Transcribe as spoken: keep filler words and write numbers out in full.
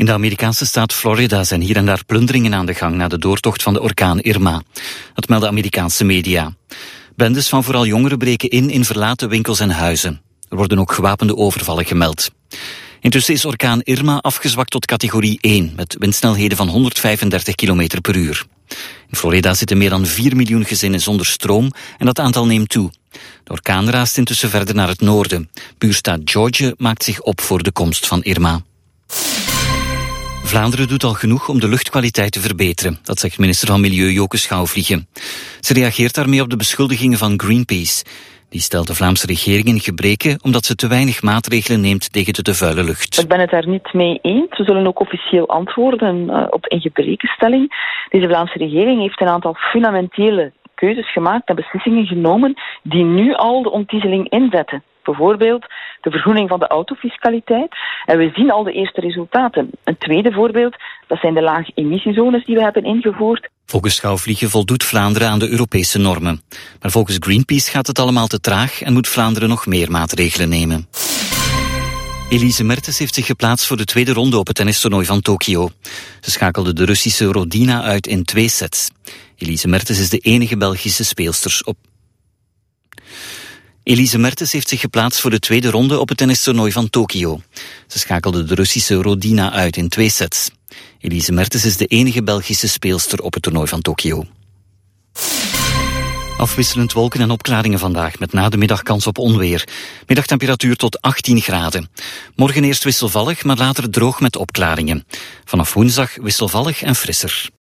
In de Amerikaanse staat Florida zijn hier en daar plunderingen aan de gang na de doortocht van de orkaan Irma. Dat melden Amerikaanse media. Bendes van vooral jongeren breken in in verlaten winkels en huizen. Er worden ook gewapende overvallen gemeld. Intussen is orkaan Irma afgezwakt tot categorie één, met windsnelheden van honderdvijfendertig kilometer per uur. In Florida zitten meer dan vier miljoen gezinnen zonder stroom en dat aantal neemt toe. De orkaan raast intussen verder naar het noorden. Buurstaat Georgia maakt zich op voor de komst van Irma. Vlaanderen doet al genoeg om de luchtkwaliteit te verbeteren, dat zegt minister van Milieu Joke Schouwvliegen. Ze reageert daarmee op de beschuldigingen van Greenpeace. Die stelt de Vlaamse regering in gebreke omdat ze te weinig maatregelen neemt tegen de te vuile lucht. Ik ben het daar niet mee eens. We zullen ook officieel antwoorden uh, op in gebrekenstelling. Deze Vlaamse regering heeft een aantal fundamentele keuzes gemaakt en beslissingen genomen die nu al de ontdieseling inzetten. Bijvoorbeeld de vergroening van de autofiscaliteit. En we zien al de eerste resultaten. Een tweede voorbeeld, dat zijn de lage emissiezones die we hebben ingevoerd. Volgens Schouwvliegen voldoet Vlaanderen aan de Europese normen. Maar volgens Greenpeace gaat het allemaal te traag en moet Vlaanderen nog meer maatregelen nemen. Elise Mertens heeft zich geplaatst voor de tweede ronde op het tennistoernooi van Tokio. Ze schakelde de Russische Rodina uit in twee sets. Elise Mertens is de enige Belgische speelster op... Elise Mertens heeft zich geplaatst voor de tweede ronde op het tennistoernooi van Tokio. Ze schakelde de Russische Rodina uit in twee sets. Elise Mertens is de enige Belgische speelster op het toernooi van Tokio. Afwisselend wolken en opklaringen vandaag, met na de middag kans op onweer. Middagtemperatuur tot achttien graden. Morgen eerst wisselvallig, maar later droog met opklaringen. Vanaf woensdag wisselvallig en frisser.